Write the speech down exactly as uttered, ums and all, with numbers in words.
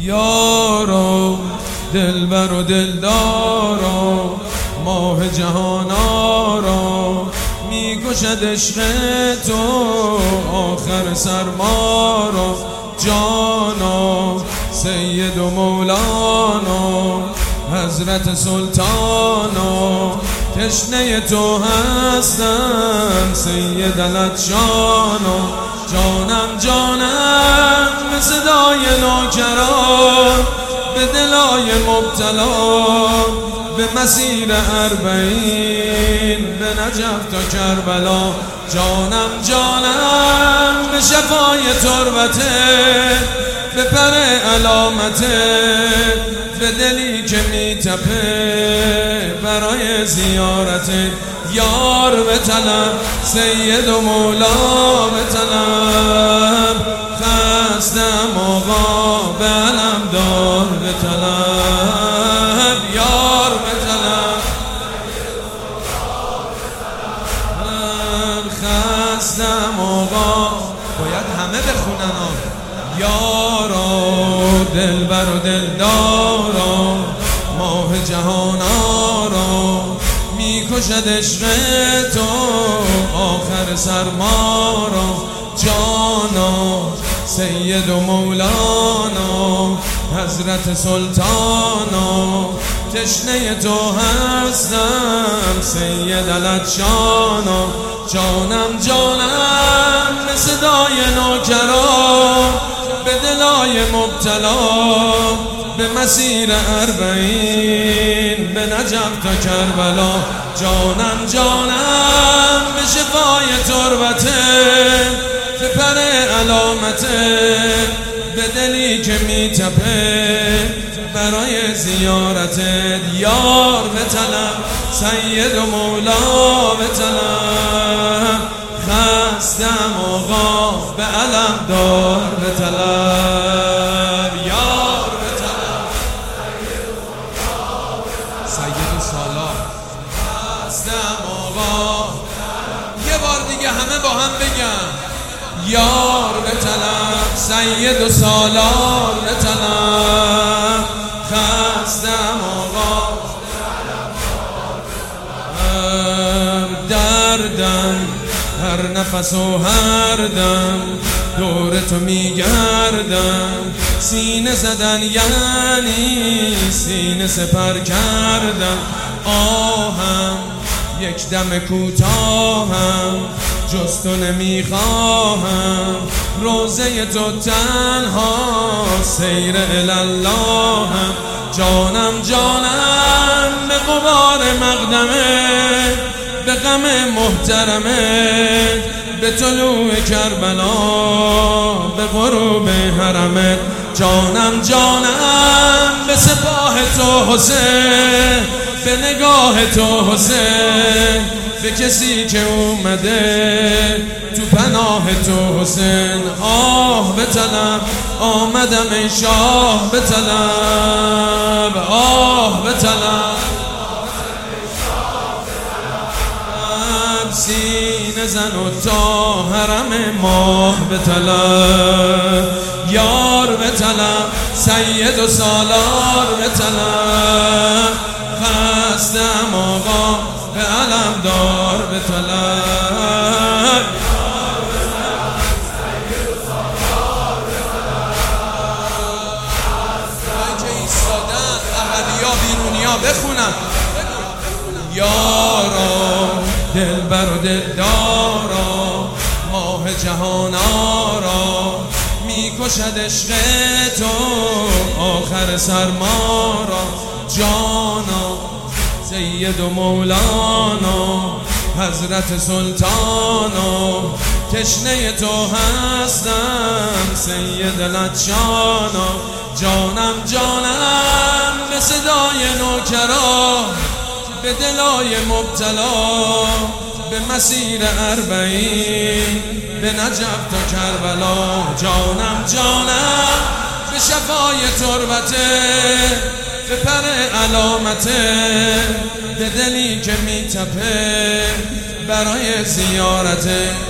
یارو دلبر و دلدارو ماه جهانارو میکشد عشق تو آخر سرمارو جانا سید و مولانا حضرت سلطانا تشنه تو هستم سید العطشانا جانم جانم به صدای نوکران به دلای مبتلا به مسیر اربعین به نجف تا کربلا جانم جانم به شفای تربته به پر علامته به دلی که میتپه برای زیارته یار به طلب سید و مولا به طلب خستم آقا به علم دار به طلب یار به طلب خستم آقا باید همه بخونن ها یارو دلبر و دلدارو ماه جهانارو میکشد عشق تو آخر سرمارو جانا سید و مولانا حضرت سلطانا تشنه تو هستم سید العطشانا جانم جانم به صدای نوکران به دلای مبتلا به مسیر اربعین به نجف تا کربلا جانم جانم به شفای تربته به پر علامته به دلی که میتپه برای زیارتت یار به طلب سید و مولا به طلب خستم آقا به علم دار به طلب یار به طلب سید و سالار خستم آقا یه بار دیگه همه با هم بگم یار به طلب سید و سالار به طلب خستم آقا دردم هر نفس و هر دم دور تو میگردم سینه زدن یعنی سینه سپر کردم آهم یک دم کوتاهم جز تو نمیخواهم روزه تو تنها سیر الاللهم جانم جانم به غبار مقدمه به غم محترمه به طلوع کربلا به غروب حرمت جانم جانم به سپاه تو حسین به نگاه تو حسین به کسی که اومده تو پناه تو حسین آه به طلب آمدم ای شاه به طلب آه به طلب سینه زن و تا حرم ماه به طلب یار به طلب سید و سالار به طلب خستم آقا به علم دار به طلب که ایستادن احدیا بیرونیا بخونن یارو دلبر و دلدارو ماه جهانارو میکشد عشق تو آخر سرمارو جانا سید و مولانا حضرت سلطانا تشنه تو هستم سید العطشانا جانم جانم به صدای نوکران به دلای مبتلا به مسیر اربعین به نجف تا کربلا جانم جانم به شفای تربته به پر علامته به دلی که میتپه برای زیارته